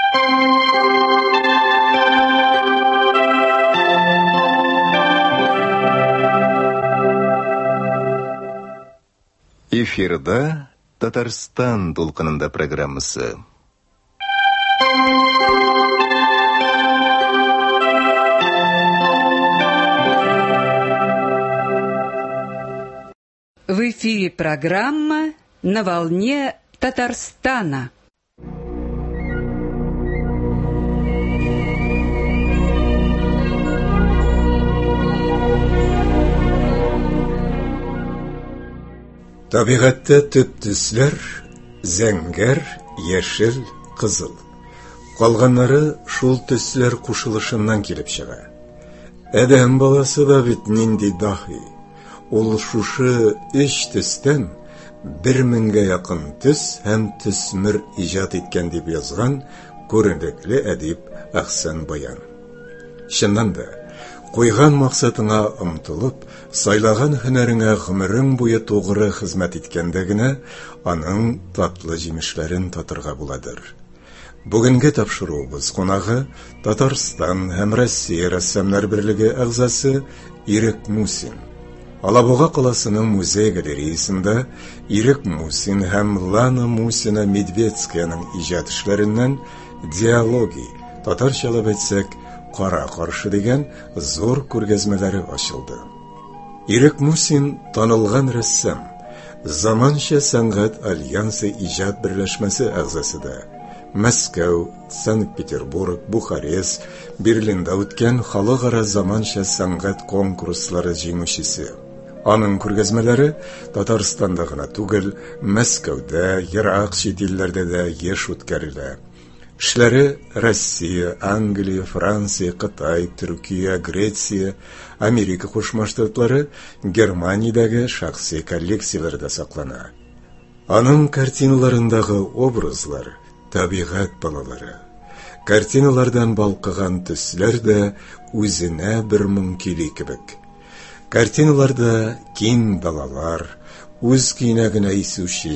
Эфирда Татарстан толқынында программасы. В эфире программа «На волне Татарстана». Табиғатта төп төсләр зәңгәр, яшел, кызыл. Калганнары шул төсләр кушылышыннан килеп чыга. Адәм баласы да бит нинди дахи. Ул шушы 3 төстән 1000-гә якын төс һәм төсмер иҗат иткән дип язган күренекле әдип Әхсән Баян. Чыннан да Куйган максатыңа омтылып, сайлаган һөнәреңә гомерең буе тугры хезмәт иткәндә генә аның татлы җимешләрен татырга буладыр. Бүгенге тапшыруыбыз кунагы Татарстан һәм Россия рәссамнар берлеге әгъзасы Ирек Мусин. Алабуга каласының музей галереясында Ирек Мусин һәм Лана Мусина Медведскаяның иҗат эшләреннән диалоги, татарчалап әйтсәк, Кара каршы дигән зур күргәзмәләре ачылды. Ирек Мусин танылган рәссам, Заманча сәнгать альянсы иҗат берләшмәсе әгъзасы да. Мәскәү, Санкт-Петербург, Бухарест, Берлиндә үткән халыкара заманча сәнгать конкурслары җиңүчесе. Аның күргәзмәләре Татарстанда гына түгел, Мәскәүдә, ерак чит илләрдә дә еш үткәрелә. Эшләре Россия, Англия, Франция, Кытай, Төркия, Греция, Америка Кушма Штатлары, Германиядәге шәхси коллекцияләрдә саклана. Аның картиналарындагы образлар табигать балалары. Картиналардан балкыган төсләр дә үзенә бер мөмкинлек кебек. Картиналарда киң далалар, үз кинәгенә исүче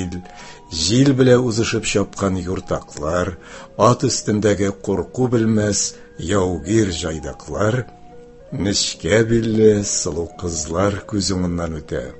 җил белә узышып чапкан юртаклар, ат өстендәге курку белмәс яугир җайдаклар, нечкә билле сылу кызлар күз уңыннан үтә.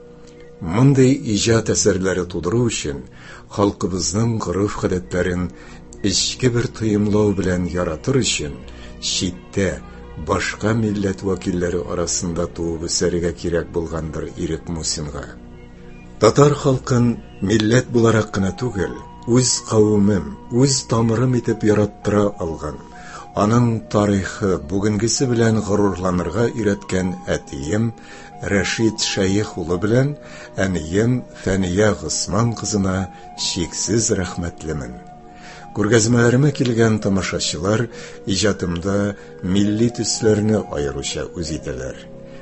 Мондый иҗат әсәрләре тудыру өчен халкыбызның гореф-гадәтләрен эчке бер тоемлау белән яратыр өчен читтә башка милләт вәкилләре арасында туып үсәргә кирәк булгандыр Ирек Мусинга. Татар халкын милләт буларак кына түгел, үз кавымым, үз тамырым итеп яраттыра алган, аның тарихы бүгенгесе белән горурланырга өйрәткән әтием Рәшид Шәйх улы белән әнием Фәния Госман кызына чиксез рәхмәтлемен. Күргәзмәләремә килгән тамашачылар иҗатымда милли төсләрне аеруча үз итәләр.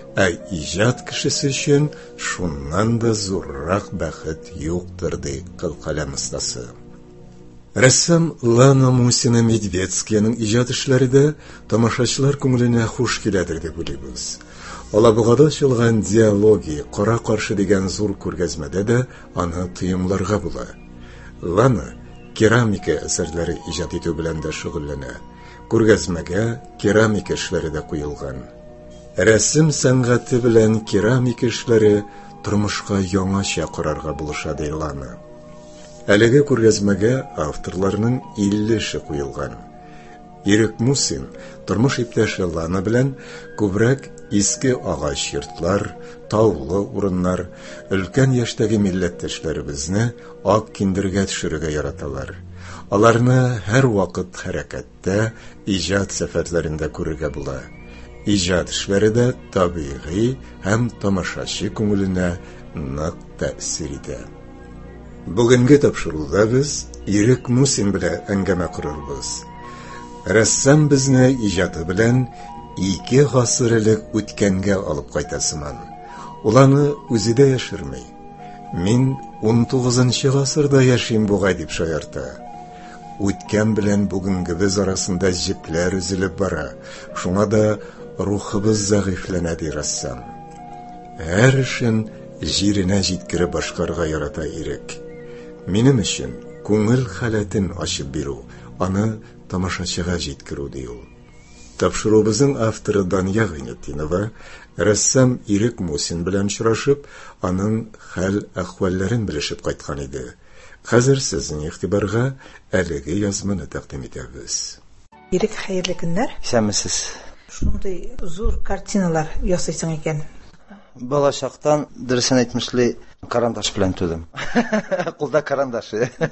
Иҗат кешесе өчен шуннан да зуррак бәхет юктыр ди кылкалам остасы. Рәссам Лана Мусина Медведскаяның иҗат эшләре дә тамашачылар күңеленә хуш киләдер дип уйлыйбыз. Алабугада ачылган диалоги, Кара каршы дигән зур күргәзмәдә дә аны тыйымларга була. Лана керамика әсәрләре иҗат итү белән дә шөгыльләнә. Күргәзмәгә керамика эшләре дә куелган. Рәсем сәнгате белән керамика эшләре тормышка яңача карарга булыша ди Лана. Әлеге күргәзмәгә авторларның 50-ше куелган. Ирек Мусин тормыш иптәше Лана белән күбрәк иске агач йортлар, таулы урыннар, өлкән яшьтәге милләттәшләребезне ак киндергә төшерергә яраталар. Аларны һәр вакыт хәрәкәттә, иҗат сәфәрләрендә күрергә була. Иҗат эшләре дә табигый һәм тамашачы күңеленә нык тәэсир итә. Бүгенге тапшыруда без Ирек Мусин белән әңгәмә корырбыз. Рәссам безне иҗаты белән 2 гасыр элек үткәнгә алып кайтасыман. Ул аны үзе дә яшерми. Мин 19-нчы гасырда яшим бугай дип шаярта. Үткән белән бүгенгебез арасында җепләр үзелеп бара. Шуңа да рухыбыз зәгыйфләнә ди рәссам. Һәр эшен җиренә җиткереп башкарга ярата Ирек. Минем өчен күңел халатын ачып бирү, аны тамашачыга җиткерү ди ул. Тапшырубызның авторы Дания Гайнетдинова рәссам Ирек Мусин белән очрашып, аның хәл-әхвәлләрен белешеп кайткан иде. Хәзер сезнең игътибарга әлеге язманы тәкъдим итәбез. Ирек, хәерле көннәр. Исәнмесез. Шундый зур картиналар ясыйсың икән. Балачактан дөресен әйтмешли, карандаш белән түдем. Кулда карандаш.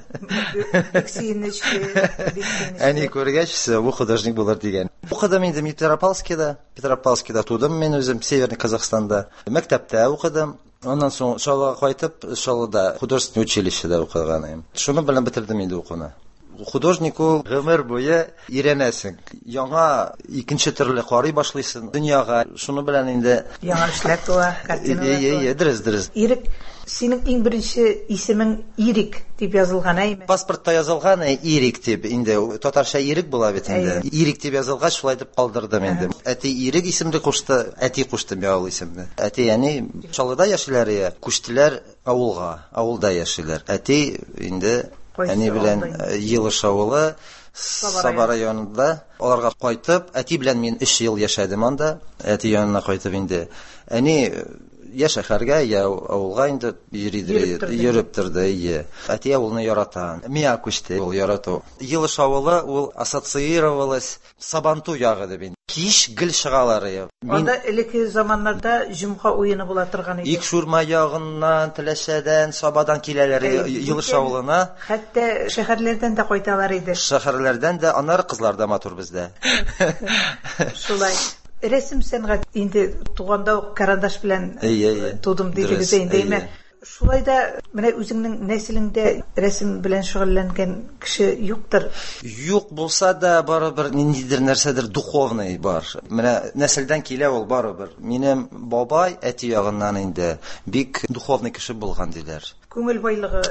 Әни күргәч, бу художник булыр дигән. Укыдым инде Петропавловскида тудым мен үзем, Северный Казахстанда. Мәктәптә укыдым. Ondan soң Шалага кайтып, Шалада художественное училищеда укыган. Шуны белән бетердем инде укуны. Художник ул гомер буе өйрәнәсең. Яңа икенче төрле карый башлыйсың дөньяга. Шуны белән инде яңа эшләр туа, картиналар. Дөрес. Ирек, синең иң беренче исемең Ирек дип язылган, әйме? Паспортта язылган Ирек дип, инде татарча Ирек була бит инде. Ирек дип язылгач, шулай дип калдырдым инде. Әти Ирек исемле кушты, әти кушты миал исемне. Әти, яни Шалыда яшиләр, күчтеләр авылга, авылда яшиләр. Әти инде әни белән Елыш авылы, Саба районында. Аларга кайтып, әти белән мин 3 ел яшәдем анда. Әти янына кайтып инде. Әни я шәһәргә, я авылга инде йөреп торды. Әти авылны ярата. Миңа күчте ул ярату. Елыш авылы ул ассоциировалась Сабанту ягы дип. Кич гел чыгалар. Анда элекке заманнарда җомга уены була торган иде. Икшурма ягыннан, Теләшәдән, Сабадан киләләр Елыш авылына. Хәтта шәһәрләрдән дә кайталар иде. Шәһәрләрдән дә, аннары кызлар да матур бездә. Шулай. Рәсем сәнгать инде туганда ук карандаш белән тудым дидегез инде. Шулай да менә үзеңнең нәселеңдә рәсем белән шөгыльләнгән кеше юктыр. Юк булса да барыбер ниндидер нәрсәдер духовный бар. Менә нәселдән килә ул барыбер. Минем бабай әти ягыннан инде бик духовный кеше булган диләр. Күңел байлыгы.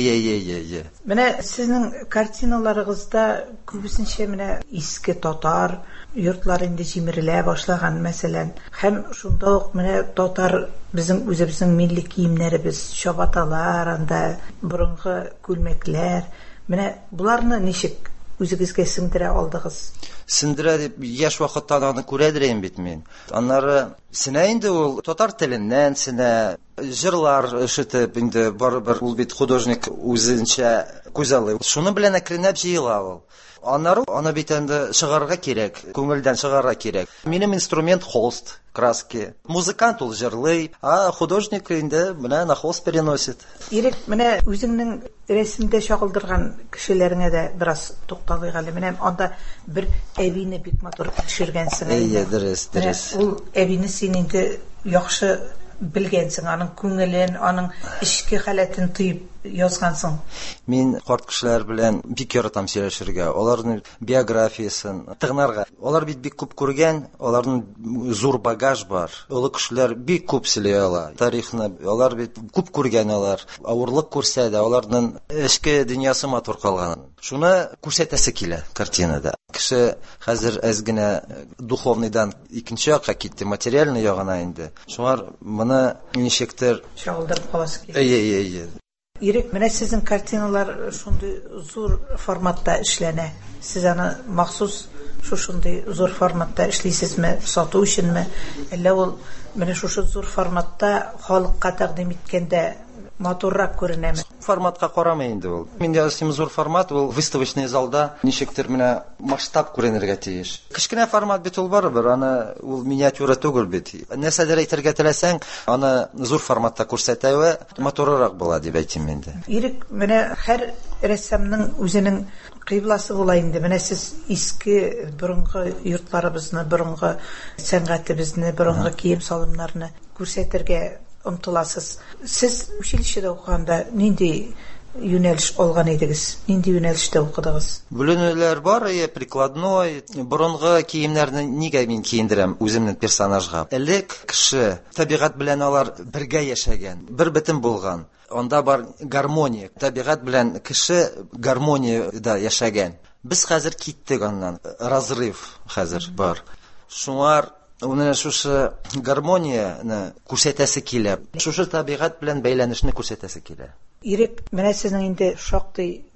Менә сезнең картиналарыгызда күбесенчә менә иске татар йортлар инде җимерелә башлаган мәсәлән. Һәм шунда ук менә татар безнең үзебезнең милли киемнәребез, чабаталар, анда борынгы күлмәкләр. Менә буларны ничек үзегезгә сеңдерә алдыгыз? Сеңдерә дип яшь вакыттан аны күрәдерем бит мин. Аннары сенә инде ул татар теленнән сенә җырлар ишетеп инде барыбер ул бит художник үзенчә күзаллый. Шуны белән әкренләп җыела ул. Аннары аны бит инде чыгарга кирәк, күңелдән чыгарга кирәк. Минем инструмент холст, краски. Музыкант ул җырлый, а художник инде менә на холст переносит. Ирек, менә үзеңнең рәсемдә чагылдырган кешеләреңә дә бераз тукталыйк әле. Менә анда бер әбине бик матур төшергәнсең. Дөрес. Ул әбине син инде яхшы белгәнсең, аның күңелен, аның ичке халатын тыйып язгансың. Мин карт кешеләр белән бик яратам сөйләшергә. Аларның биографиясын тыңларга. Алар бик күп күргән, аларның зур багаж бар. Олы кешеләр бик күп сөйли ала. Тарихны алар бит күп күргән алар. Авырлык күрсә дә аларның эчке дөньясы матур калган. Шуны күрсәтәсе килә картинада. Кеше хәзер әз генә духовныйдан икенче якка китте, материальный ягына инде. Шуңар моны ничектер чагылдырып каласы килә. Ирек, менә сезнең картиналар шундый зур форматта эшләнә. Сез аны махсус шундый зур форматта эшлисезме, сату өченме? Әллә ул менә шушы зур форматта халыкка тәкъдим иткәндә матуррак күренәме? Форматка карамый инде ул. Мин ясым зур формат, ул выставочный залда ничектер менә масштаб күренергә тиеш. Кичкенә формат бит ул барыбер, аны ул миниатюра түгел бит. Нәрсәдер әйтергә теләсәң, аны зур форматта күрсәтәве матуррак була дип әйтим инде. Ирек, менә һәр рәссамның үзенең кыйбласы була инде. Менә сез иске борынгы йортларыбызны, борынгы сәнгатебезне, борынгы кием салымнарны күрсәтергә омтыласыз. Сез училищеда укыганда нинди юнәлеш алган идегез? Нинди юнәлештә укыдыгыз? Бүленүләр бар, прикладной, борынгы киемнәрне нигә мин киендерәм үземнең персонажга. Элек кеше табигать белән алар бергә яшәгән, бер бетем булган. Анда бар гармония, табигать белән кеше гармонияда яшәгән. Без хәзер киттек аннан, разрыв хәзер бар. Шуңар уны шушы гармонияны күрсәтәсе килә. Шушы табигать белән бәйләнешне күрсәтәсе килә. Ирек, менә сезнең инде шактый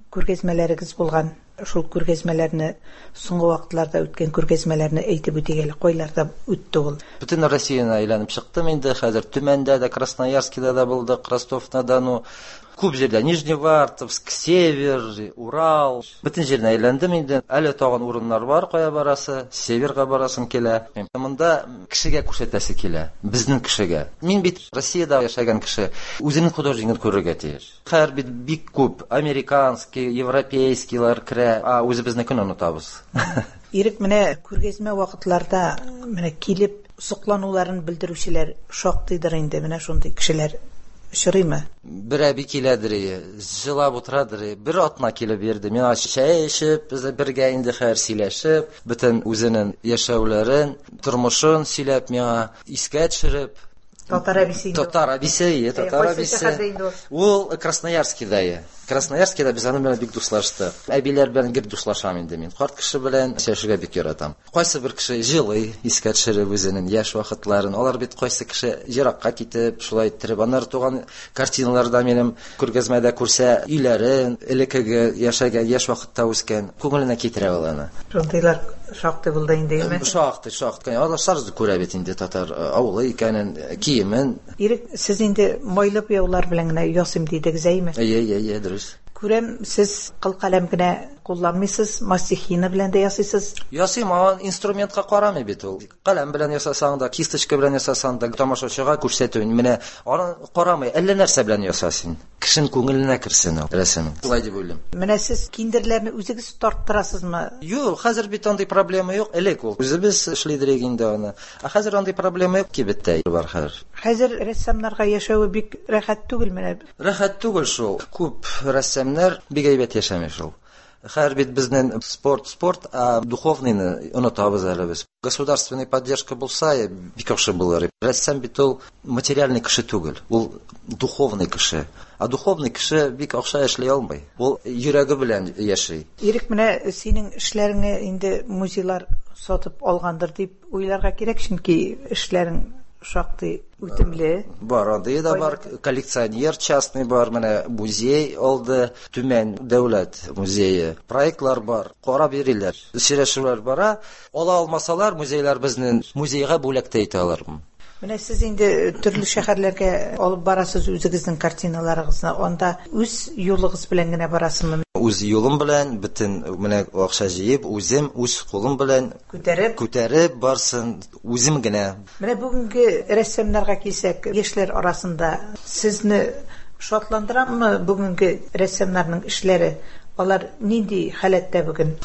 күргәзмәләрегез булган. Шул күргәзмәләрне соңгы вакытларда үткән күргәзмәләрне әйтеп үтегәле, кайларда үтте ул? Бөтен Россияны әйләнеп чыктым инде, хәзер Төмәндә дә, Красноярскида да булдык, Ростов-на-Дону, күп җирдә, Нижневартовск, Север, Урал, бөтен җирне әйләндем инде. Әле тагын урыннар бар, кая барасы, Северга барасым килә. Монда кешегә күрсәтәсе килә, безнең кешегә. Мин бит Россиядә яшәгән кеше, үзенең художнигын күрергә тиеш. Хәер бик күп американский, европейскийлар керә, үзебезнекен онытабыз. Ирек менә күргәзмә вакытларда менә килеп соклануларын белдерүчеләр шактыйдыр инде, менә шундый кешеләр очрыймы? Бер әби киләдер, җылап утырадыр, бер атна килеп бирде. Миңа чәй эчеп, бергә инде хәер сөйләшеп, бөтен үзенең яшәүләрен, тормышын сөйләп миңа искә төшереп. Татар әбисе. Ул Красноярскида. Красноярскида без аның белән бик дуслаштык. Әбиләр белән гел дуслашам инде мин. Карт кеше белән сөйләшергә бик яратам. Кайсы бер кеше җылый, искә төшереп үзенең яшь вакытларын. Алар бит кайсы кеше еракка китеп, шулай иттереп, аннар туган картиналарда минем күргәзмәдә күрсә, үйләрен, элекеге яшәгән яшь вакытта үскән, күңеленә китерә ул аны. Шундыйлар шактый булды инде, әйме? Шактый. Алар сарзы күрә бит инде татар авылы икәнен, киемен. Ирек, сез инде майлы буяулар белән генә ясыйм дидегез, әйме? Дөрес. Күрәм, сез кылкалам гына кулланмыйсыз, мастихина белән дә ясыйсыз. Ясыйм, инструментка карамый бит ул. Каләм белән ясасаң да, кисточка белән ясасаң да, тамашачыга күрсәтү, менә аны карамый, әллә нәрсә белән ясасын. Кешенең күңеленә керсен ул рәсем. Шулай дип уйлыйм. Менә сез киндерләрне үзегез тарттырасызмы? Юк, хәзер бит андый проблема юк. Элек ул үзебез эшлидерик инде аны. Хәзер андый проблема юк кибеттә бар хәзер. Хәзер рәссамнарга яшәү бик рәхәт түгел менә. Рәхәт түгел шул. Күп рәссамнар бик әйбәт яшәмий шул. Хәзер бит безнең спорт, духовныйны онытабыз әле без. Государственная поддержка булса, бик яхшы булыр. Рәссам бит ул материальный кеше түгел, ул духовный кеше. Духовный кеше бик акча эшләй алмый. Ул йөрәге белән яши. Ирек, менә синең эшләреңне инде музейлар сатып алгандыр дип уйларга кирәк, чөнки эшләрең шактый үтемле. Бар, анда да бар, коллекционер частный бар, менә музей алды, Төмән дәүләт музее. Проектлар бар, карап йөриләр. Сөйләшүләр бара. Ала алмасалар, музейлар безнең музейга бүләктә итә алармы? Менә сез инде төрле шәһәрләргә алып барасыз үзегезнең картиналарыгызны. Анда үз юлыгыз белән генә барасызмы? Үз юлым белән, бөтен менә акча җыеп, үзем үз кулым белән күтәреп барсын, үзем генә. Менә бүгенге рәссамнарга килсәк, яшьләр арасында сезне шатландырамы бүгенге рәссамнарның эшләре? Алар нинди халәттә бүген?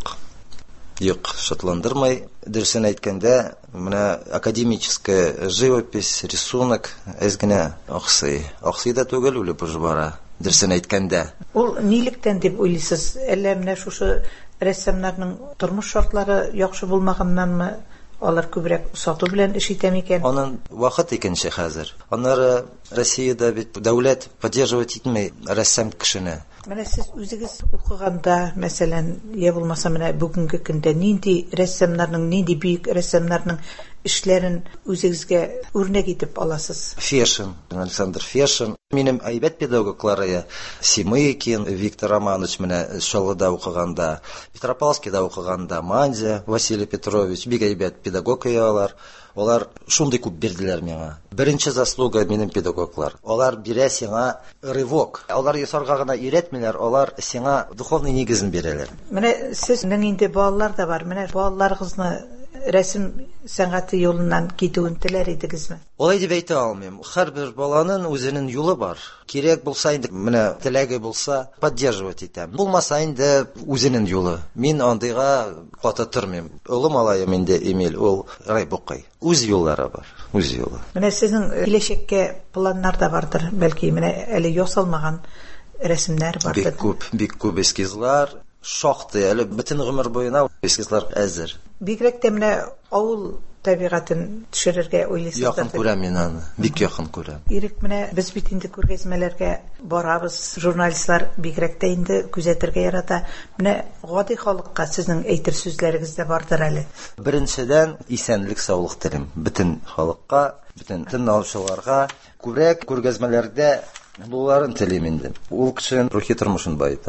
Юк, шатландырмай. Дөресен әйткәндә, менә академическая живопись, рисунок әзгенә аксый. Аксый да түгел, үлеп бара. Дөресен әйткәндә. Ул нилектән дип уйлыйсыз? Әллә менә шушы рәссамнарның тормыш шартлары яхшы булмаганнанмы? Алар күбрәк сату белән эш итә микән? Аның вакыт икенче хәзер. Аннары Россиядә бит дәүләт поддерживать итмәй рәссам кешене. Менә сез үзегез укыганда, мәсәлән, я булмаса менә бүгенге көндә нинди рәссамнарның, нинди бик рәссамнарның эшләрен үзегезгә үрнәк итеп аласыз? Фешин, Александр Фешин. Минем әйбәт педагоглары Симыкин, Виктор Романович менә Шалыда укыганда, Петропавловскида укыганда, Манзя Василий Петрович, бик әйбәт педагог алар. Алар шундый күп бирделәр миңа. Беренче заслуга минем педагоглар. Алар бирә сиңа рывок. Алар ясарга гына өйрәтмиләр, алар сиңа духовный нигезен бирәләр. Менә сезнең инде балалар да бар. Менә балаларыгызны рәсем сәнгате юлыннан китүен теләр идегезме? Алай дип әйтә алмыйм. Һәрбер баланың үзенең юлы бар. Кирәк булса инде, менә теләге булса, поддерживать итәм. Булмаса инде үзенең юлы. Мин андыйга каты тормыйм. Улым алайым инде Эмиль, ул Райбукай. Үз юллары бар, үз юлы. Менә сезнең киләчәккә планнар да бардыр, бәлки менә әле ясалмаган рәсемнәр бардыр. Бик күп эскизлар. Шактый, әле бөтен гомер буена эскизлар әзер. Бигрәк тә менә авыл табигатен төшерергә уйлыйсыздар. Якын күрәм мин аны, бик якын күрәм. Ирек, менә без бит инде күргәзмәләргә барабыз, журналистлар бигрәк тә инде күзәтергә ярата. Менә гади халыкка сезнең әйтер сүзләрегез дә бардыр әле. Беренчедән исәнлек, саулык телим бөтен халыкка, бөтен тыңлаучыларга. Күбрәк күргәзмәләрдә булуларын телим инде. Ул кешенең рухи тормышын байыта.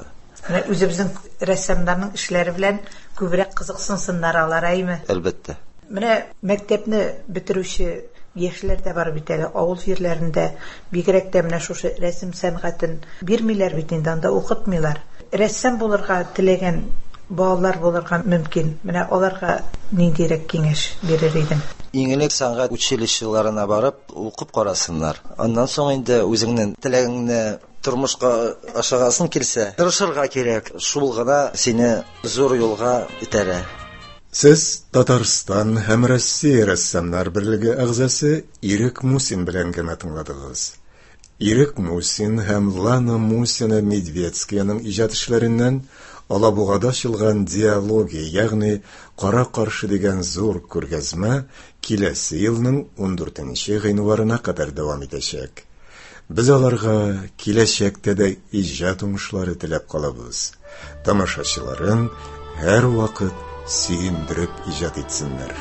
Менә үзебезнең рәссамнарның эшләре белән күбрәк кызыксынсыннар алар, әйме? Әлбәттә. Менә мәктәпне бетерүче яшьләр дә бар бит әле, авыл җирләрендә бигрәк тә менә шушы рәсем сәнгатен бирмиләр бит инде, анда укытмыйлар. Рәссам булырга теләгән балалар булырга мөмкин. Менә аларга ниндирәк киңәш бирер идең? Иң элек сәнгать училищеларына барып укып карасыннар. Аннан соң инде үзеңнең теләгеңне тормышка ашагасын килсә, тырышырга кирәк. Шул гына сине зур юлга итәрә. Сез Татарстан һәм Россия рәссамнар берлеге әгъзасы Ирек Мусин белән генә тыңладыгыз. Ирек Мусин һәм Лана Мусина Медведскияның иҗат эшләреннән Алабугада ачылган диалогия, ягъни кара каршы дигән зур күргәзмә киләсе елның 14 гыйнварына кадәр дәвам итәчәк. Без аларга киләчәктә дә иҗат уңышлары теләп калабыз. Тамашачыларын һәр вакыт сөендереп иҗат итсеннәр.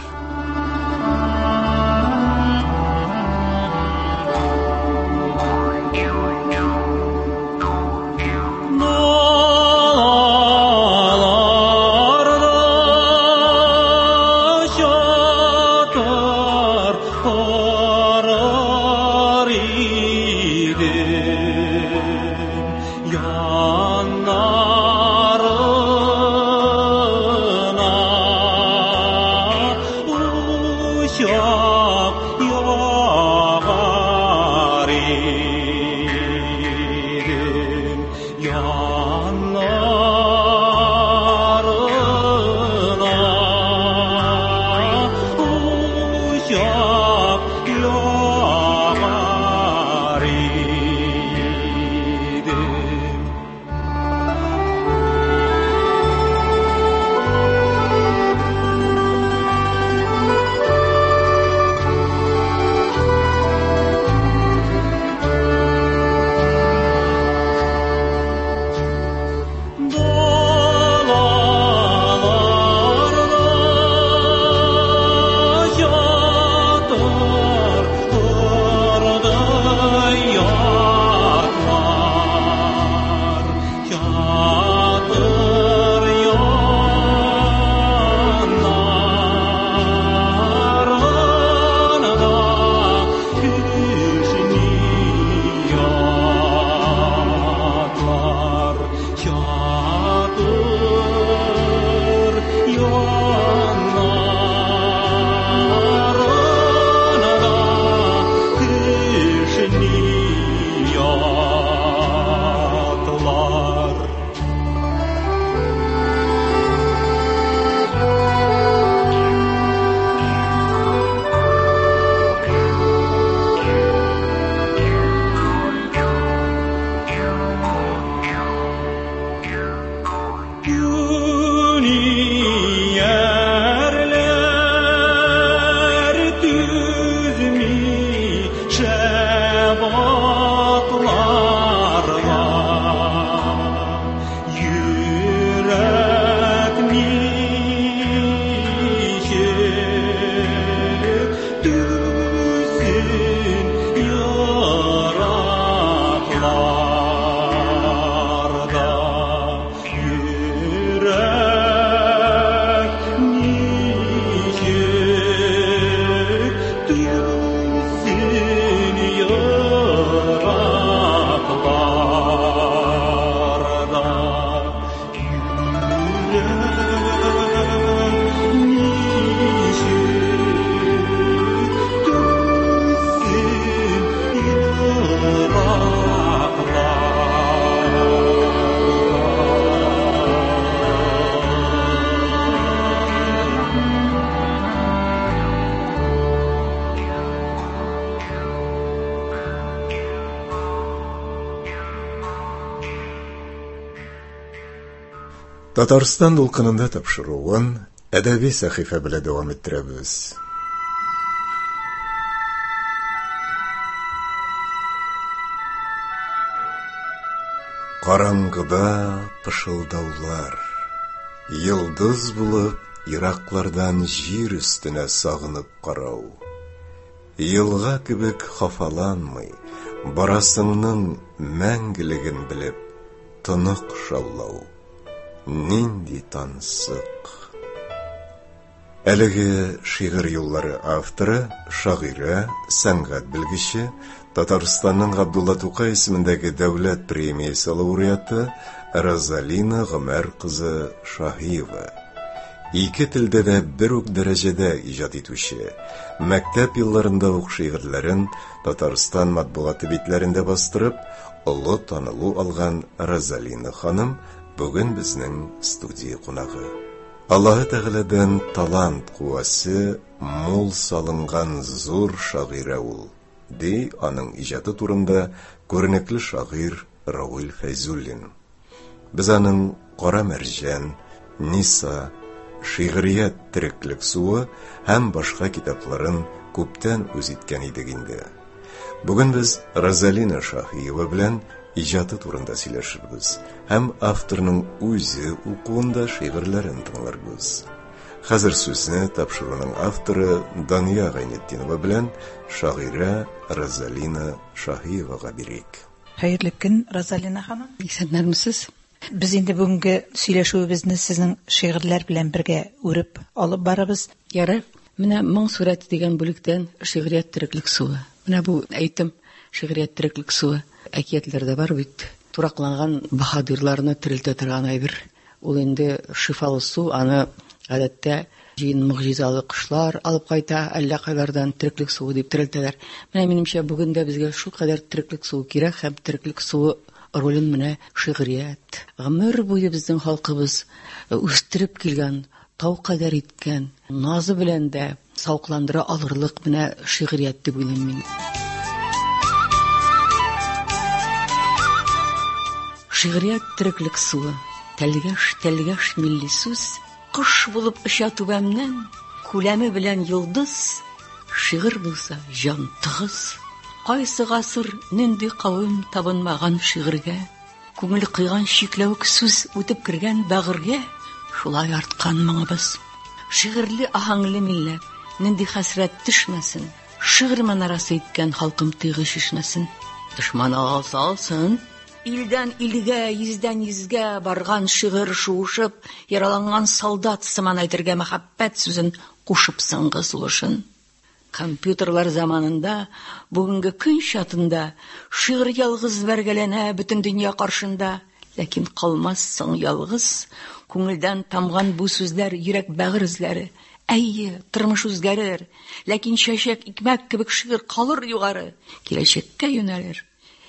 Татарстан дулкынында тапшыруын әдәби сәхифә белән дәвам иттерәбез. Караңгыда пышылдаулар, йылдыз булып ираклардан җир өстенә сагынып карау. Елга кебек хафаланмый, барасыңның мәңгелеген белеп, тынық шаулау. Нинди тансық. Әлеге шигырь юллары авторы, шагыйрә, сәнгать белгече, Татарстанның Габдулла Тукай исемендәге дәүләт премиясе лауреаты Розалина Гомәр кызы Шаһиева. Ике телдә дә бер үк дәрәҗәдә иҗат итүче, мәктәп елларында ук шигырьләрен Татарстан матбугаты битләрендә бастырып, олы танылу алган Розалина ханым бүген безнең студия кунагы. Аллаһы Тәгаләдән талант куәсе мул салынган зур шагыйрә ул, ди аның иҗаты турында күренекле шагыйрь Рауил Фәйзуллин. Без аның Кара мәрҗән, Ниса, Шигърият тереклек суы һәм башка китапларын күптән үз иткән идек инде. Бүген без Розалина Шаһиева белән иҗаты турында сөйләшербез һәм авторның үзе укуында шигырьләрен тыңларбыз. Хәзер сүзне тапшыруның авторы Дания Гайнетдинова белән шагыйрә Розалина Шаһиевага бирик. Хәерле көн, Розалина ханым. Исәнмесез? Без инде бүгенге сөйләшүебезне сезнең шигырьләр белән бергә үреп алып барабыз. Ярар. Менә моң сурәте дигән бүлектән шигърият тереклек суы. Менә бу әйтем шигърият тереклек суы. Әкиятләрдә бар бит. Туракланган баһадирларны терелтә торган әйбер. Ул инде шифалы су, аны гадәттә җин мөгъҗизалы кошлар алып кайта, әллә кайлардан тереклек суы дип терелтәләр. Менә минемчә бүген дә безгә шул кадәр тереклек суы кирәк һәм тереклек суы ролен менә шигърият. Гомер буе безнең халкыбыз үстереп килгән, тау кадәр иткән, назы белән дә саукландыра алырлык менә шигърият дип уйлыйм мин. Шигърият тереклек суы, тәлгәш милли сүз, кош булып оча түбәмнән, күләме белән йолдыз, шигырь булса җан тыгыз. Кайсы гасыр нинди кавым табынмаган шигырьгә, күңел кыйган чикләвек сүз үтеп кергән бәгыргә, шулай арткан моңыбыз. Шигырьле аһаңлы милләт, нинди хәсрәт төшмәсен, шигырь манарасы иткән халкым тыйгы шишмәсен. Дошман алсын, илдән илгә, йөздән йөзгә барган шигырь шуышып, яраланган солдат сыман әйтергә мәхәббәт сүзен кушып соңгы сулышын. Компьютерлар заманында, бүгенге көн чатында, шигырь ялгыз бәргәләнә бөтен дөнья каршында, ләкин калмассың ялгыз, күңелдән тамган бу сүзләр йөрәк бәгыр эзләре. Әйе, тормыш үзгәрер, ләкин чәчәк икмәк кебек шигырь калыр югары, киләчәккә юнәлер.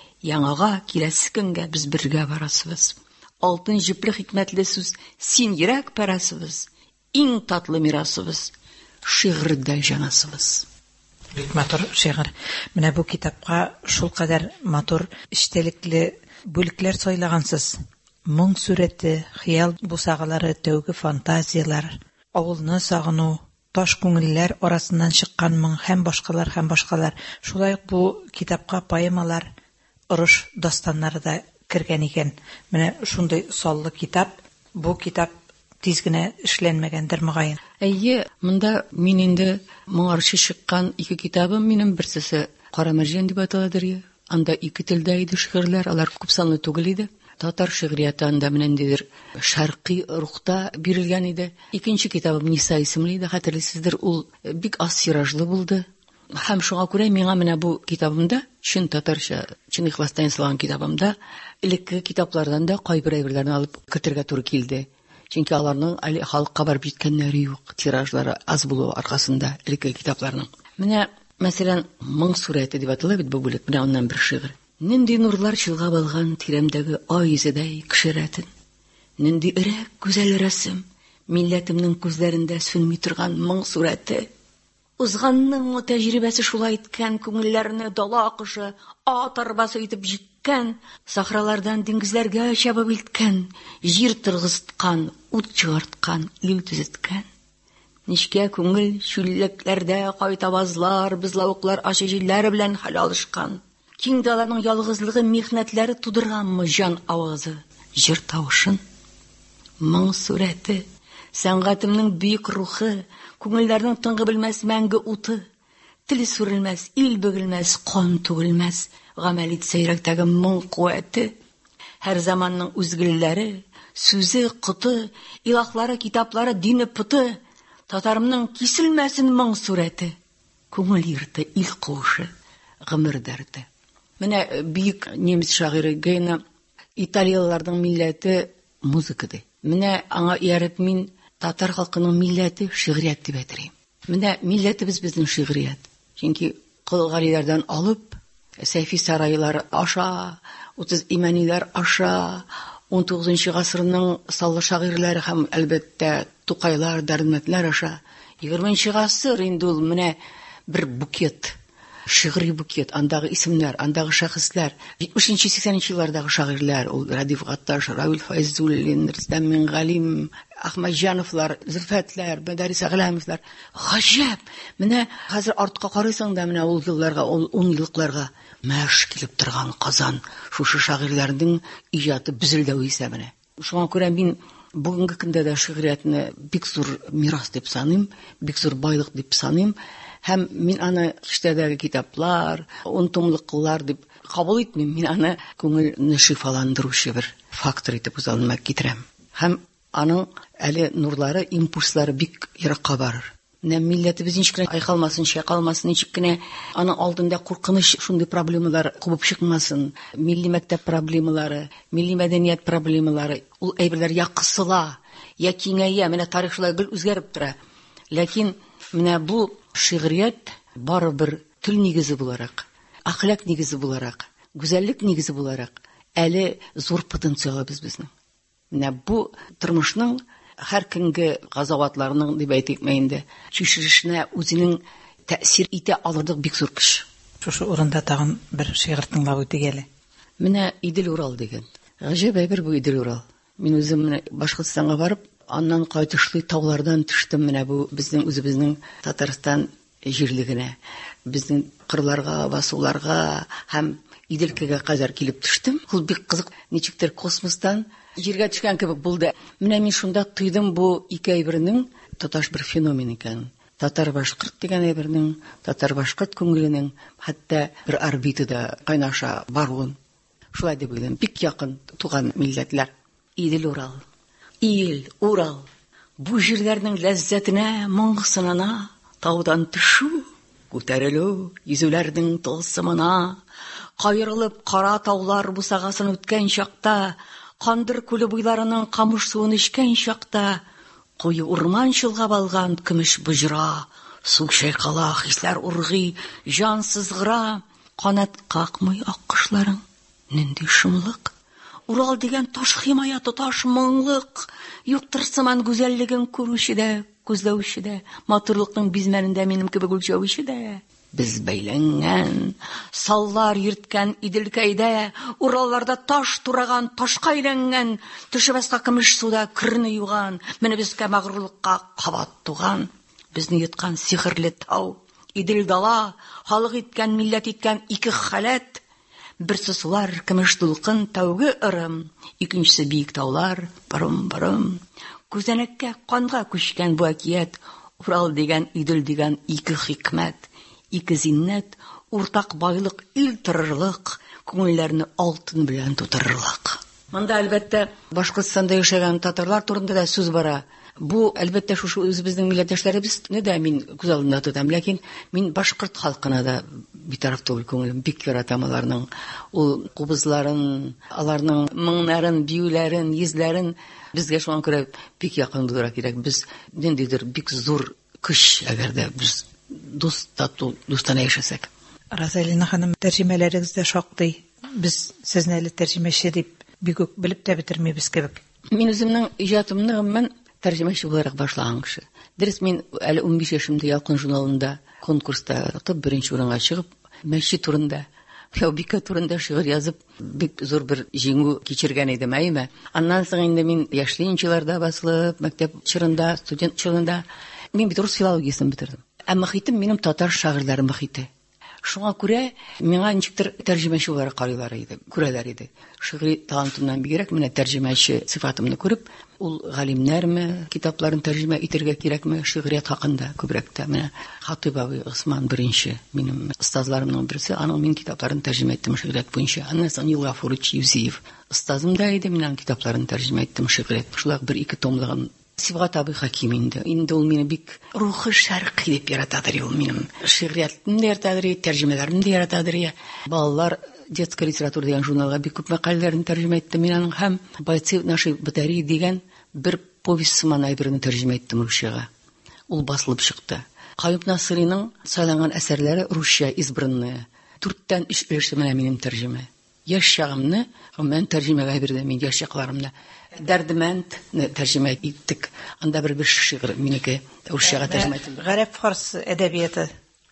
Яңага, киләсе көнгә без бергә барасыбыз. Алтын җипле хикмәтле сүз, син йөрәк парасыбыз, иң татлы мирасыбыз, шигырьдә җанасыбыз. Бик матур шигырь. Менә бу китапка шул кадәр матур эчтәлекле бүлекләр сайлагансыз. Моң сүрәте, хыял бусагалары, тәүге фантазиялар, авылны сагыну, таш күңелләр арасыннан чыккан моң һәм башкалар. Шулай ук бу китапка поэмалар, урыш дастаннары да кергән икән. Менә шундый саллы китап. Бу китап тиз генә эшләнмәгәндер мөгаен. Әйе, монда мин инде моңарчы чыккан ике китабым, минем берсесе Кара мәрҗән дип аталадыр. Анда ике телдә иде шигырьләр, алар күп санлы түгел иде. Татар шигъриятында менәндидер шәрқи рухта бирелгән иде. Икенче китабым Ниса исемле иде, хәтерлисездер, ул бик аз тиражлы булды. Һәм шуңа күрә миңа менә бу китабымда, чын татарча, чын ихластан язылган китабымда, элекке китаплардан да кайбер әйберләрне алып кертергә туры килде. Чөнки аларның әле халыкка барып җиткәннәре юк, тиражлары аз булу аркасында элекке китапларның. Менә, мәсәлән, моң сүрәте дип атала бит бу бүлек, менә оннан бер шигырь. Нинди нурлар чылгап алган тирәмдәге ай йөзедәй кешерәтен. Нинди өрәк гүзәл рәсем, милләтемнең күзләрендә сүнми торган моң сүрәте. Узганның тәҗрибәсе шулай иткән, күңелләрне дала акышы, ат арбасы итеп җиккән, сахралардан диңгезләргә чабып илткән, җир тыргызткан, ут чыгарткан, ил төзеткән. Ничкә күңел чүлләкләрдә кайтабазлар, бызлавыклар ачы җилләре белән хәл алышкан. Киң даланың ялгызлыгы михнәтләре тудырганмы җан авазы, җыр тавышын. Моң сүрәте, сәнгатемнең бөек рухы, күңелләрнең тынгы белмәс мәңге уты, тел сүрелмәс, ил бөгелмәс, кан түгелмәс, гамәл итсә йөрәктәге моң куәте. Һәр заманның үзгелләре, сүзе, коты, илаһлары, китаплары, дине пыты, татарымның киселмәсен моң сурәте, күңел йырты, ил куышы, гомер дәрте. Менә бөек немец шагыйре Гейне Италиялыларның милләте музыка ди. Менә аңа ияреп мин татар халкының милләте шигърият дип әйтәм. Менә милләтебез безнең шигърият. Чөнки Кылгалиләрдән алып, Сәйфи сарайлары аша, 30 иманиләр аша, 19 гасырның саллы шагыйрьләре һәм әлбәттә Тукайлар, Дәрмәтләр аша, 20 гасыр инде ул менә бер букет, шигъри букет, андагы исемнәр, андагы шәхесләр, 70-80 еллардагы шагыйрьләр, ул Радиф Гатташ, Равил Файзуллин, Рустам Мингалим, Ахмаджановлар, Зөлфәтләр, Мәдәрис Әгъләмовлар. Гаҗәп! Менә хәзер артка карыйсың да менә ул елларга, ул 10 еллыкларга мәш килеп торган Казан, шушы шагыйрьләрнең иҗаты безелдәү исәбенә. Шуңа күрә мин бүгенге көндә дә шигъриятны бик зур мирас дип саныйм, бик зур байлык дип саныйм. Һәм мин аны киштәдәге китаплар, 10 томлык кыллар дип кабул итмим. Мин аны күңелне шифаландыручы бер фактор итеп үзалма китерәм. Һәм аның әле нурлары, импульслары бик еракка барыр. Менә милләтебез ничек кенә айкалмасын, чайкалмасын, ничек кенә аның алдында куркыныч шундый проблемалар кубып чыкмасын. Милли мәктәп проблемалары, милли мәдәният проблемалары, ул әйберләр я кысыла, я киңәя, менә тарих шулай гел үзгәреп тора. Ләкин менә бу шигърият барыбер тел нигезе буларак, ахлак нигезе буларак, гүзәллек нигезе буларак әле зур потенциалыбыз безнең. Менә бу тормышның һәр көнге газаватларының дип әйтик инде, чишешенә үзенең тәэсир итә алырлык бик зур көч. Шушы урында тагын бер шигырь тыңлап үтик әле. Менә Идел Урал дигән. Гаҗәп әйбер бу Идел Урал. Мин үзем менә Башкортстанга барып, аннан кайтышлый таулардан төштем. Менә бу безнең үзебезнең Татарстан җирлегенә, безнең кырларга, басуларга һәм Иделкәгә кадәр килеп төштем. Ул бик кызык, ничектер космостан җиргә төшкән кебек булды. Менә мин шунда тойдым бу ике әйбернең тоташ бер феномен икән. Татар-башкорт дигән әйбернең, татар-башкорт күңеленең хәтта бер орбитада кайнаша баруын. Шулай дип уйлыйм. Бик якын туган милләтләр. Идел Урал. Ил, Урал. Бу җирләрнең ләззәтенә, моңсынына таудан төшү, күтәрелү, йөзүләрнең тылсымына, кайрылып кара таулар бусагасын үткән чакта, Кандыр күле буйларының камыш суын эчкән чакта, куе урман чылгап алган көмеш быжра, су чайкала, хисләр ургый, җан сызгыра, канат какмый аккышларың, нинди шомлык. Урал дигән таш химая тоташ моңлык, юктыр сыман гүзәллеген күрүче дә, күзләүче дә, матурлыкның бизмәнендә минем кебек үлчәүче дә. Без бәйләнгән, саллар йөрткән Иделкәйдә, Уралларда таш тураган, ташка әйләнгән, төшебезгә көмеш суда кирне юган, менә безгә магрурлыкка кабат туган, безне йоткан сихерле тау, Идел дала, халык иткән, милләт иткән ике халәт, берсе сулар, көмеш дулкын, тәүге ырым, икенчесе биек таулар, барым-барым. Күзәнәккә, канга күчкән бу әкият, Урал дигән, Идел дигән ике хикмәт, ике зиннәт, уртак байлык, ил торырлык, күңелләрне алтын белән тутырырлык. Монда әлбәттә Башкортстанда яшәгән татарлар турында да сүз бара. Бу әлбәттә шушы үзебезнең милләттәшләребезне дә мин күз алдында тотам, ләкин мин башкорт халкына да битараф түгел, күңелем бик яратам аларның ул кубызларын, аларның моңнарын, биюләрен, йөзләрен безгә шуңа күрә бик якын булырга кирәк. Без ниндидер бик зур көч, әгәр дә без дустана яшәсәк. Разалина ханым, тәрҗемәләрегез дә шактый. Без сезне әле тәрҗемәче дип бик үк белеп тә бетермибез кебек. Мин үземнең иҗатымны гомумән тәрҗемәче буларак башлаган кеше. Дөрес, мин әле 15 яшымда Ялкын журналында конкурста беренче урынга чыгып, мәчет турында, бика турында шигырь язып, бик зур бер җиңү кичергән идем, әйме. Аннан соң инде мин яшьлинчеләрдә басылып, мәктәп чорында, студент чорында мин бит рус филологиясын бетердем. Ә мөхитем минем татар шагыйрьләре мөхите. Шуңа күрә миңа ничектер тәрҗемәче буларак карыйлар иде, күрәләр иде. Шигъри талантымнан бигрәк менә тәрҗемәче сыйфатымны күреп, ул галимнәрме китапларын тәрҗемә итәргә кирәкме шигърият хакында күбрәк тә менә Хатыйп абый Госман беренче минем остазларымның берсе, аның мин китапларын тәрҗемә иттем шигърият буенча. Аннан соң Нил Гафурович Юзиев остазым да иде, мин аның китапларын тәрҗемә иттем шигърият. Шулай 1-2 томлыгын Сибгат абый Хаким инде ул мине бик рухы шәрқи дип яратадыр ул минем шигъриятны да яратадыр, тәрҗемәләрне дә яратадыр. Балалар детская литература дигән журналга бик күп мәкаләләрне тәрҗемә иттем мин аның һәм бойцы нашей батареи дигән бер повесть сыман әйберне тәрҗемә иттем русчага. Ул басылып чыкты. Каюм Насыйриның сайланган әсәрләре русча избранные. 4-тән 3 өлеше менә минем тәрҗемә. Яшь чагымны мен тәрҗемәгә бирдем, мин яшь чакларымны. Дәрдмәндне тәрҗемә иттек. Анда бер шигырь минеке русчага тәрҗемә ителде. Гарәп фарсы әдәбияты.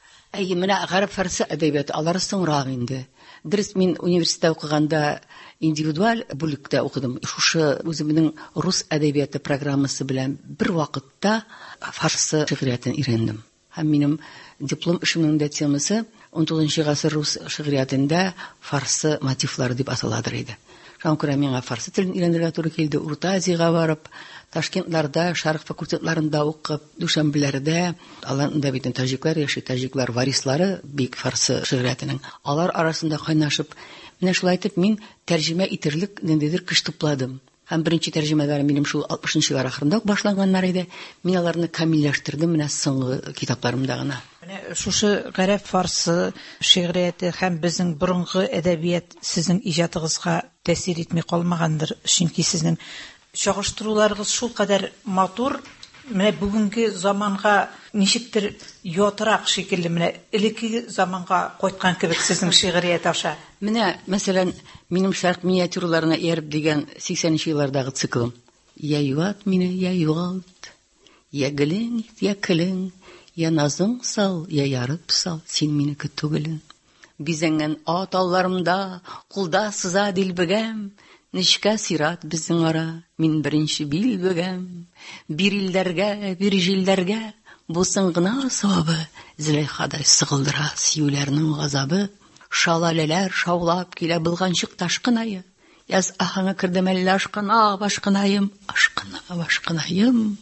Менә гарәп фарсы әдәбияты алар соңрак инде. Дөрес, мин университетта укыганда индивидуаль бүлектә укыдым. Шушы үземнең рус әдәбияты программасы белән бер вакытта фарсы шигъриятын өйрәндем. Һәм минем диплом эшемнең дә темасы 19 гасыр рус шигъриятында фарсы мотивлары дип аталадыр иде. Шуңа күрә миңа фарсы телен өйрәнергә туры килде. Урта Азиягә барып, Ташкентларда, Шәрык факультетларында укып, Дүшәмбеләрдә, аларда бит таҗиклар яши, таҗиклар варислары бик фарсы шигъриятының. Алар арасында кайнашып, менә шулай итеп мин тәрҗемә итерлек ниндидер көч тупладым. Һәм беренче тәрҗемәләр минем шул 60-нчы ахырында ук башланганнар иде. Мин аларны камилләштердем менә соңгы китапларымда гына. Менә шушы гарәп фарсы шигърияте һәм безнең борынгы әдәбият сезнең иҗатыгызга тәэсир итми калмагандыр, чөнки сезнең чагыштыруларыгыз шул кадәр матур, менә бүгенге заманга ничектер ятырак шикелле, менә элекке заманга кайткан кебек сезнең шигърият аша. Менә, мәсәлән, минем шәрq миниатюраларына ияреп дигән 80-нче еллардагы циклым. Я юат мине, я югалт, я гелең, я килең, я назың сал, я ярып сал, син минеке түгелен. Бизәнгән ат алларымда, кулда сыза дилбегәм, нечкә сират безнең ара, мин беренче билбегәм. Бир илдәргә, бир җилләргә, бусын гына савабы, Зөләйхадай сыгылдыра сөюләрнең газабы. Шалалеләр шаулап килә булганчык ташкынайы. Яз ахаңа кирдем әллә ашкына, башкынаем, ашкына, башкынаем.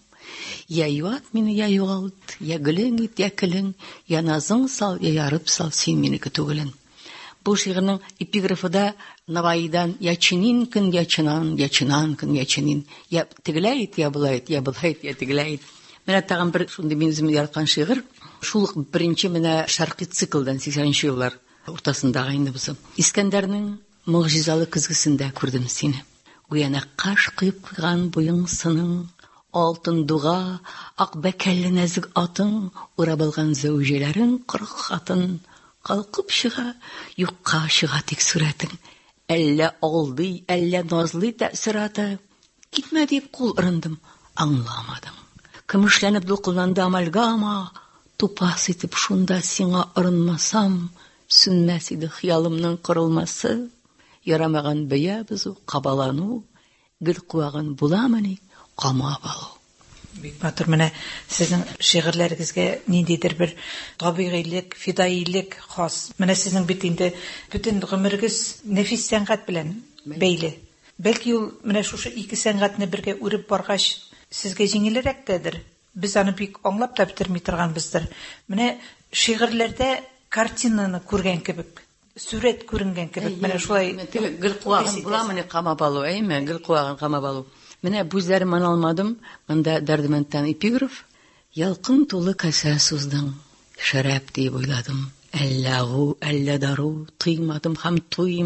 Я юат мине, я югалт, я гелең ит, я килең, я назың сал, я ярып сал, син минеке түгелен. Бу шигырьнең эпиграфында Наваидан я чинин кин, я чинан, я чинан кин, я чинин. Я тегеләйт, я булайт, я булайт, я тегеләйт. Менә тагын бер шундый мин үзем яраткан шигырь. Шул беренче менә шәрқи циклдан 80-нче еллар уртасындагы инде бусы. Искәндәрнең мөгъҗизалы көзгесендә күрдем сине. Уяна каш кыйп куйган буең сының, алтын дуга, ак бәкәлле нәзик атың, урап алган зәүҗәләрең 40 хатын, калкып чыга, юкка чыга тик сүрәтең. Әллә алдый, әллә назлый тәэсираты. Китмә дип кул ырындым, аңламадың. Көмешләнеп дулкынланды амальгама, тупас итеп шунда сиңа ырынмасам, сүнмәс иде хыялымның кырылмасы. Ярамаган бия безу, кабалану, гел куаган буламыни, камап алу. Бик матур, менә сезнең шигырьләрегезгә ниндидер бер табигыйлык, фидаилек хас. Менә сезнең бит инде бүтән гомерегез нәфис сәнгать белән бәйле. Бәлки ул менә шушы ике сәнгатьне бергә үреп баргач сезгә җиңелрәктәдер. Без аны бик аңлап та битерми торганбыздыр. Менә шигырьләрдә картинаны күргән кебек, сүрәт күренгән кебек, менә шулай гел куаган буламыни, камап алу, әйме, гел куаган камап алу. Менә бүзләрем алмадым, монда Дәрдмәндтән эпиграф. Ялкын тулы кәсә суздың, шәраб дип уйладым. Әллә гу, әллә дару, тыймадым һәм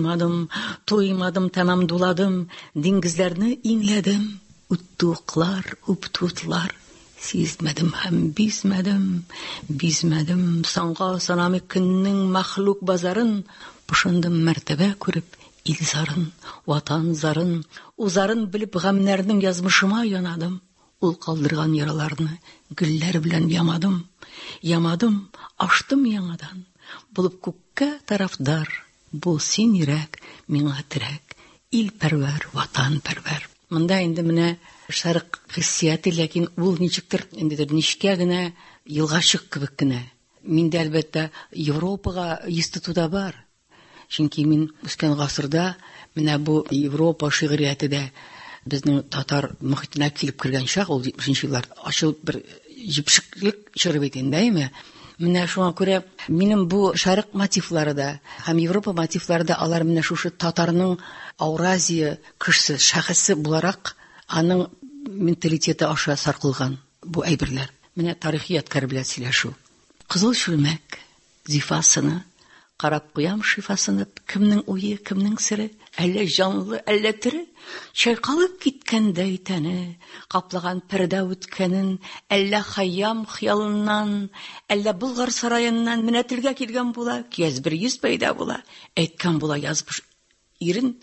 туймадым, тәмам дуладым, диңгезләрне иңләдем, үттүклар, үптүтлар, сизмәдем һәм бизмәдем, санга санамы көннең мәхлук базарын, пошындым мәртәбә күреп, ил зарын, ватан зарын, узарын белеп гамнәрнең язмышыма янадым. Ул калдырган яраларны гөлләр белән ямадым, аштым яңадан. Булып күккә тарафдар, бу син йөрәк, миңа терәк, ил пәрвәр, ватан пәрвәр. Монда инде менә шәрq хиссияты, ләкин ул ничектер инде ничкә генә елгачык кебек кенә. Миндә әлбәттә Европага йөз тотуда бар. Чөнки мин үскән гасырда менә бу Европа шигърияте дә безнең татар мөхитенә килеп кергән чак, ул 70нче еллар ачылып бер җипшеклек чыгып әйтендәйме. Менә шуңа күрә минем бу шәрык мотивлары да һәм Европа мотивлары да алар менә шушы татарның Ауразия кешесе, шәхесе буларак аның менталитеты аша саркылган бу әйберләр. Менә тарихи ядкар белән сөйләшү. Кызыл чүлмәк зифасыны карап куям шифасыны, кемнең уе, кемнең сире, әллә җанлы, әллә тере, чайкалып киткәндәй тәне, каплаган пәрдә үткәнен, әллә Хайям хыялыннан, әллә Болгар сараеннан менә телгә килгән була, кияз бер йөз пәйда була, әйткән була язып ирен,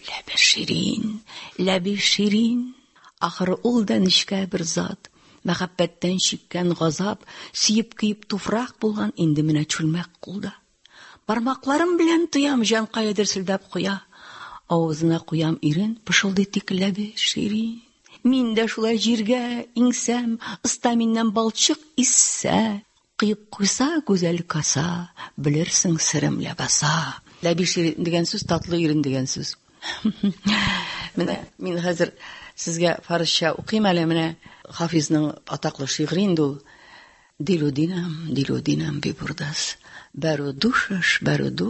ләбе ширин, ахыры ул да нечкә бер зат, мәхәббәттән чиккән газап, сөеп киеп туфрак булган инде менә чүлмәк кулда. Бармакларым белән тоям, җан каядыр селдәп куя. Авызына куям ирен, пышылдый тик ләбе ширин. Мин дә шулай җиргә иңсәм, ыста миннән балчык иссә, кыеп куйса гүзәл каса, белерсең сирем ләбаса. Ләбе ширин дигән сүз татлы ирен дигән сүз. Менә мин хәзер сезгә фарызча укыйм әле, менә Хафизның атаклы шигъри инде ул. Дилудинам бибурдас. Беру душаш,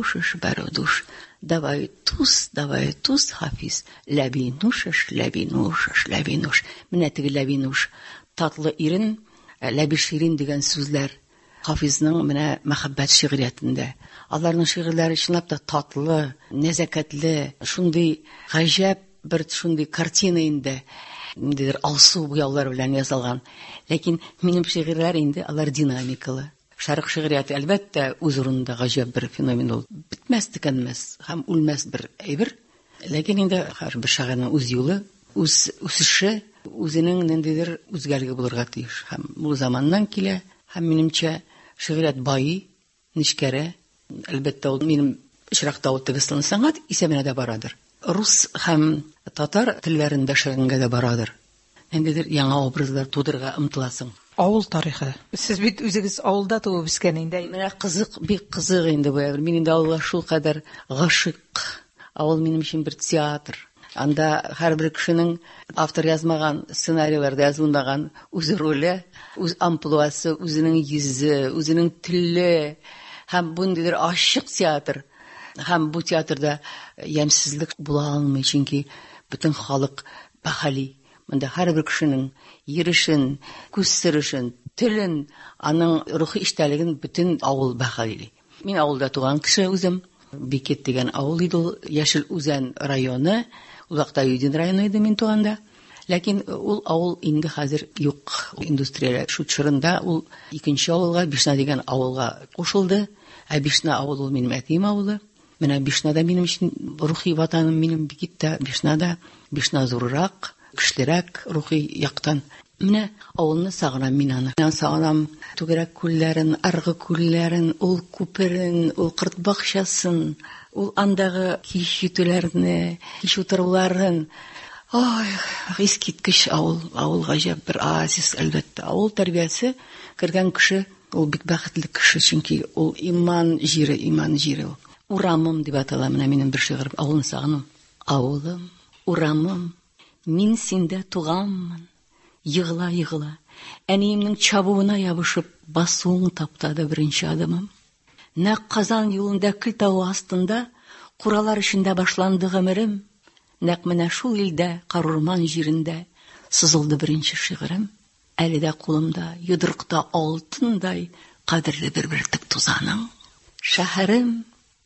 давай туз, Хафиз, ләби нушаш. Менә теге ләби нуш, татлы ирен, ләби ширин дигән сүзләр Хафизның менә мәхәббәт шигъриятендә. Аларның шигырьләре чынлап та татлы, нәзакәтле, шундый гаҗәп бер шундый картина инде. Ниндидер алсу буяулар белән язылган. Ләкин минем шигырьләр инде алар динамикалы. Шәрык шигърияте әлбәттә үз урынында гаҗәп бер феномен ул. Битмәс тикәнмәс һәм үлмәс бер әйбер. Ләкин инде һәрбер шагыйрьнең үз юлы, үз үсеше, үзенең ниндидер үзгәлеге булырга тиеш. Һәм бу заманнан килә, һәм минемчә шигърият бай, нечкәрә. Әлбәттә ул минем очракта ул тегестән сәнгать исәбенә дә барадыр. Рус һәм татар телләрендә шигырьгә дә барадыр. Ниндидер яңа образлар тудырга омтыласың. Авыл тарихы. Сез бит үзегез авылда туып үскән инде. Менә кызык, бик кызык инде бу. Мин инде авылга шул кадәр гашык. Авыл минем өчен бер театр. Анда һәрбер кешенең автор язмаган, сценарийларда язылмаган үз роле, үз амплуасы, үзенең йөзе, үзенең теле һәм бундыйдыр ачык театр. Һәм бу театрда ямсызлык була алмый, чөнки бөтен халык бәхали. Монда һәрбер кешенең йөришен, күз сырышын, телен, аның рухи иштәлеген бөтен авыл бәхали. Мин авылда туган кеше үзем. Бикет дигән авыл иде ул, Яшел Үзән районы. Ул вакытта Юдин районы иде мин туганда. Ләкин ул авыл инде хәзер юк. Индустрия шутчырында ул икенче авылга, Бишна дигән авылга кушылды. Бишна авыл ул минем әтием авылы. Менә Бишнада минем өчен рухи ватаным, минем Бикеттә Бишнада. Бишна зуррак, көчлерәк рухи яктан. Менә авылны сагынам мин аны. Мен сагынам түгәрәк күлләрен, аргы күлләрен, ул күперен, ул кырт бакчасын, ул андагы кич җитүләрне, кич утыруларын. Ой, искиткеч авыл гаҗәп бер оазис әлбәттә. Авыл тәрбиясе кергән кеше, ул бик бәхетле кеше, чөнки ул иман җире. Урамым дип атала менә минем бер шигырь, авылны сагынам. Авылым, урамым, мин синдә туганмын. Йыгыла, әниемнең чабуына ябышып, басуың таптады беренче адымым. Нәкъ Казан юлында Көл тауы астында, куралар эчендә башланды гомерем. Нәкъ менә шул илдә, Карурман җирендә, сызылды беренче шигырем. Әле дә кулымда, йодрыкта алтындай, кадерле бер бөртек тузаның. Шәһәрем,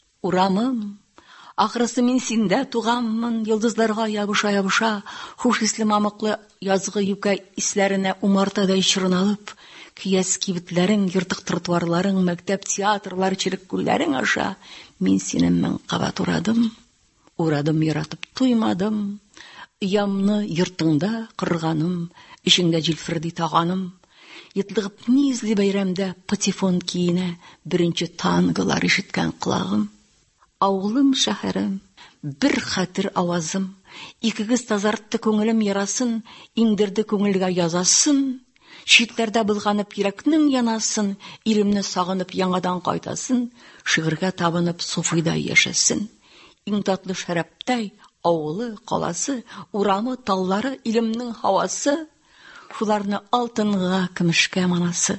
урамым, ахрысы мин синдә туганмын, йолдызларга ябыша, хуш исле мамыклы язгы юкә исләренә умартадай чырын алып, кияз кибетләрең, йыртык тротуарларың, мәктәп, театрлар, черек күлләрең аша, мин синең мен кабат урадым, яратып туймадым, ямны йортыңда кырганым, ишеңдә җилферди таганым, йытлыгып ни изли бәйрәмдә патефон киенә, беренче тангылар ишеткән кулагым. Авылым, шәһәрем, бер хәтер авазым, икегез тазартты күңелем ярасын, иңдерде күңелгә язасын, Читләрдә булганып йөрәкнең янасын, илемне сагынып яңадан кайтасын, шигырьгә табынып суфыйда яшәсен. Иң татлы шәрәптәй, авылы, каласы, урамы, таллары, илемнең һавасы, шуларны алтынга, көмешкә манасы.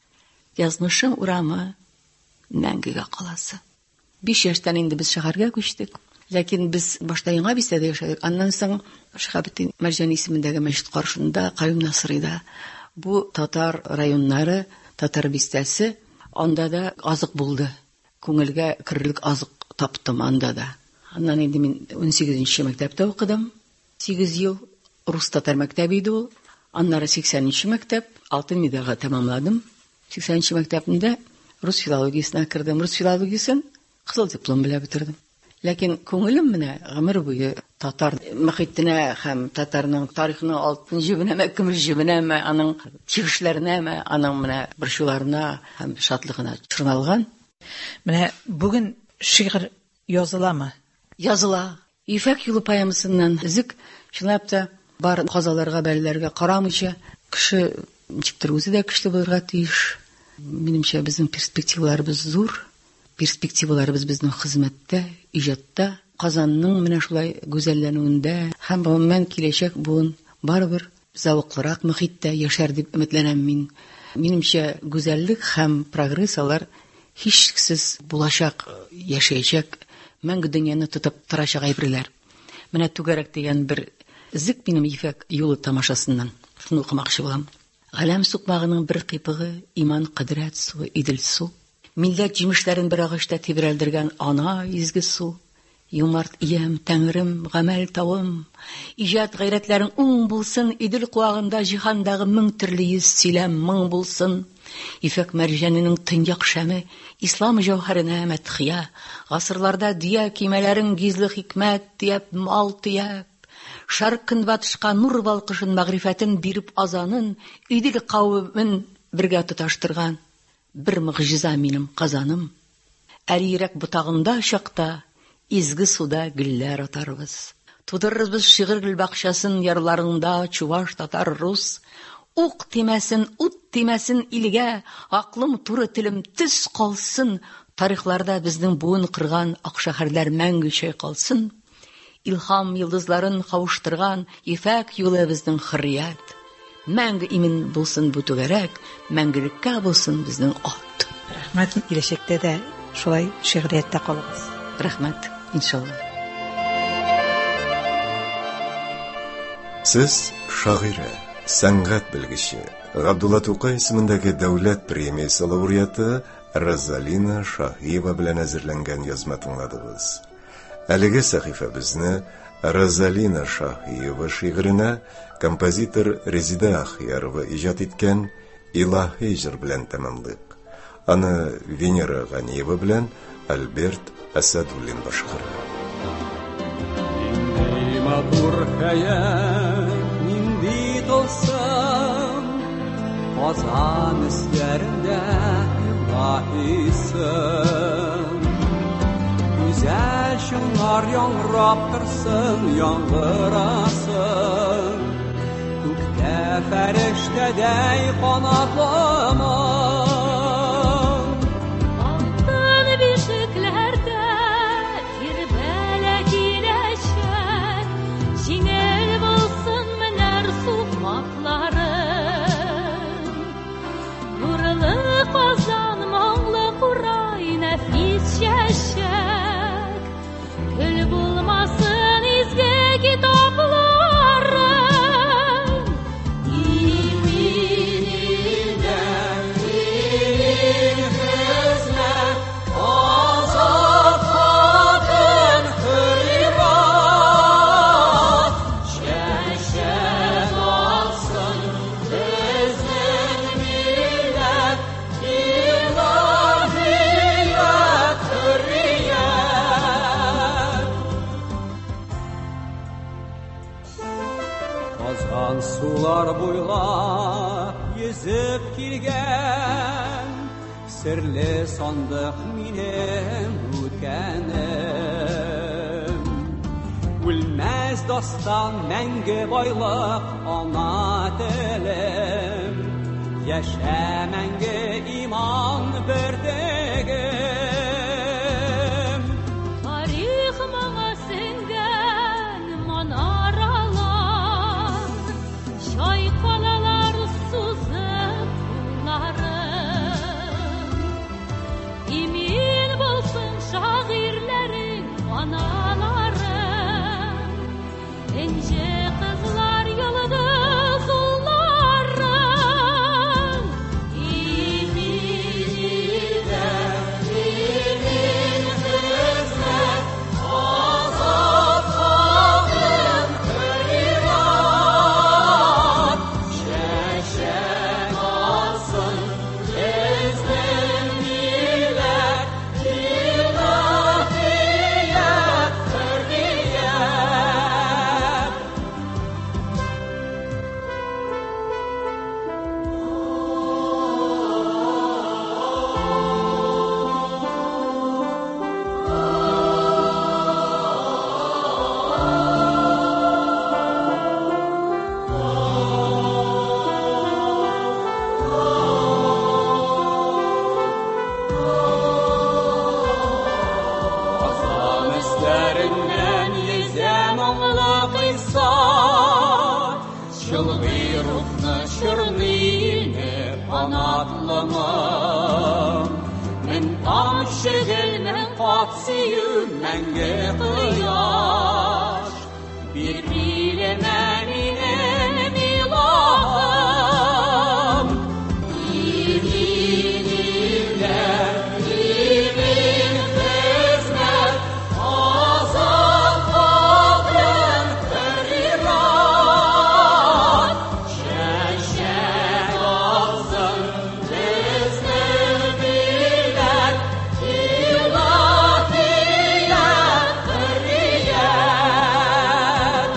Язмышың урамы, мәңгегә каласы. 5 яшьтән инде без шәһәргә күчтек. Ләкин без башта яңа бистәдә яшәдек. Аннан соң Шәһабетдин Мәрҗани исемендәге мәчет каршында, Каюм Насырыйда, бу татар районнары, татар бистәсе, анда да азык булды. Күңелгә кирлек азык таптым анда да. Аннан инде мин 18нче мәктәптә укыдым. 8 ел рус татар мәктәбе иде ул. Аннары 80нче мәктәп, алтын медальгә тәмамладым. 80нче мәктәбендә рус филологиясенә кирдем. Рус филологиясын кызыл диплом белән бетердем. Ләкин күңелем менә гомер буе татар мөхитенә һәм татарның тарихының алтын җибенәме, көмеш җибенәме, аның тигешләренәме, аның менә борчуларына һәм шатлыгына чорналган. Менә бүген шигырь языламы? Языла. Ифәк юлы поэмасыннан зик чынлап та бар казаларга, бәлләргә карамыйча, кеше ничектер үзе дә көчле булырга тиеш. Минемчә безнең перспективаларыбыз зур. Перспективаларыбыз безнең хезмәттә, иҗатта, Казанның менә шулай гүзәлләнүендә һәм гомумән киләчәк буын барыбер зәвыклырак мөхиттә яшәр дип өметләнәм мин. Минемчә гүзәллек һәм прогресс алар һичшиксез булачак, яшәячәк, мәңге дөньяны тотып торачак әйберләр. Менә түгәрәк дигән бер зик минем ифәк юлы тамашасыннан. Шуны укымакчы булам. Галәм сукмагының бер кыйпыгы, иман кыдрәт суы, идел су. Милләт җимешләрен бер агышта тибрәлдергән ана изге су. Юмарт иям, тәңрем, гамәл тавым. Иҗат гайрәтләрең уң булсын, идел куагында җиһандагы 1000 төрле йөз сөйләм 1000 булсын. Ифәк мәрҗәненең төньяк шәме, ислам җәүһәренә мәдхия. Гасырларда дия кимәләрең гизле хикмәт, диеп мал тияп. Шәрq көнбатышка нур балкышын, мәгрифәтен биреп азанын, идел кавымен бергә тоташтырган. Бер мөгъҗиза минем Казаным. Әрирәк ботагында чакта, изге суда гөлләр атарбыз. Тудырырбыз шигырь гөл бакчасын ярларында, чуваш, татар, рус. Ук тимәсен, ут тимәсен илгә, аклым, туры телем төс калсын. Тарихларда безнең буын кырган ак шәһәрләр мәңге чайкалсын. Илһам йолдызларын кавыштырган ифәк юлы безнең хөррият. Мәңге имен булсын бу түгәрәк, мәңгелеккә булсын безнең ат. Рәхмәт, киләчәктә дә шулай шигъриятта калыгыз. Рәхмәт, иншалла. Сез шагыйрә, сәнгать белгече, Габдулла Тукай исемендәге дәүләт премиясе лауреаты Розалина Шаһиева белән әзерләнгән язма тыңладыгыз. Әлеге сәхифәбезне Розалина Шаһиева шигыренә композитор Резида Ахиярова иҗат иткән Илаһи җыр белән тәмамлыйк. Аны Венера Ганиева белән Альберт Асадуллин башкара. Нинди матур хәят, нинди тылсым, Казан эсләрендә илаһисым. Güzel şunlar яңрап торсын, яңгырасın. Күктә фәрештәдәй канатлымын. Алтын бишекләрдә тирбәлә киләчәк, җиңел булсын менәр сукмакларым. Нурлы Казан, моңлы Курай, нәфис чәчәк. Гөл булмасын изге китапларым. Иминидә хезмәт, азат хатын хөрират. Чәчәк алсын безнең милләт, илаһият, хөррият. Казан сулар буйлап йөзеп килгән, серле сандык минем үткәнем. Үлмәс дастан мәңге байлык ана телем. Яшәмәңге иман бердегем. Тарих моңа сеңгән манаралар, чайкалалар сузып кулларын. Имин булсын шагыйрьләрең аналарың, энҗе кызлар йолдыз улларың. Иминидә, имин хезмәт, азат халкым хөррият. Чәчәк алсын безнең милләт, илаһият, хөррият. Азан өсләреннән йөзә моңлы кыйса, чылгый рухны чорный илне канатлымы. Мен тамчы гел, мен кат сөю, мәңге кояш. Bir bileme minем ilahım. İminimde, imin hizmet, azat halkım hürriyet. Çeşek alsın bizning millet, ilahiyat, hürriyet.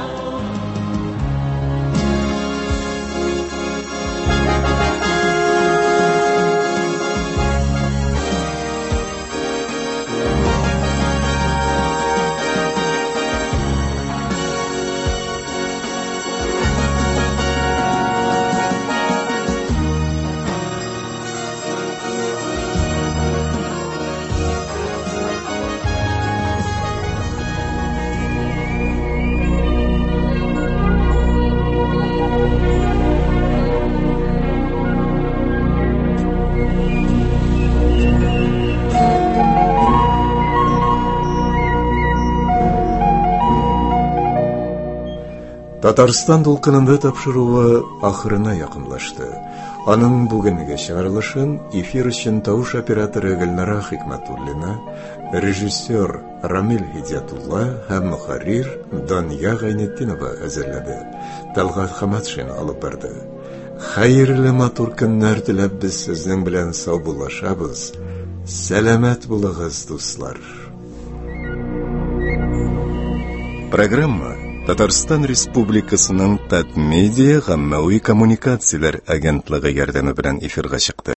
Татарстан дулкынында тапшыруы ахырына якынлашты. Аның бүгенге чыгарылышын эфир өчен тавыш операторы Гөлнара Хикмәтуллина, режиссер Рамил Хидиятулла һәм мөхәррир Дания Гайнетдинова әзерләде. Талгат Хаматшин алып барды. Хәерле матур көннәр теләп без сезнең белән саубуллашабыз. Сәламәт булыгыз, дуслар. Программа Татарстан Республикасының Татмедиа гаммәви коммуникацияләр агентлыгы ярдәме белән эфирга чыкты.